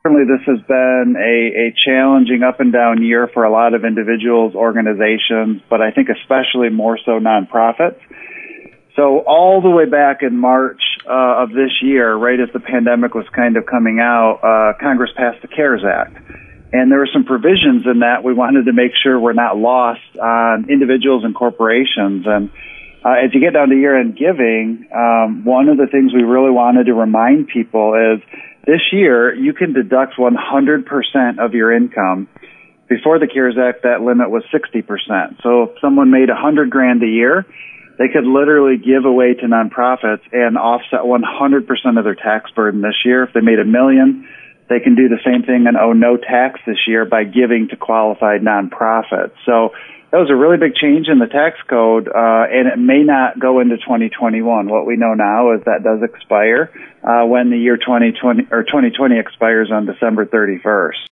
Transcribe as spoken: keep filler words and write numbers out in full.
Certainly, this has been a, a challenging up and down year for a lot of individuals, organizations, but I think especially more so nonprofits. So all the way back in March uh, of this year, right as the pandemic was kind of coming out, uh, Congress passed the CARES Act. And there were some provisions in that we wanted to make sure we're not lost on individuals and corporations. And uh, as you get down to year-end giving, um, one of the things we really wanted to remind people is this year you can deduct one hundred percent of your income. Before the CARES Act, that limit was sixty percent. So if someone made a hundred grand a year, they could literally give away to nonprofits and offset one hundred percent of their tax burden this year. If they made a million, they can do the same thing and owe no tax this year by giving to qualified nonprofits. So that was a really big change in the tax code, uh, and it may not go into twenty twenty-one. What we know now is that does expire uh, when the year twenty twenty or twenty twenty expires on December thirty-first.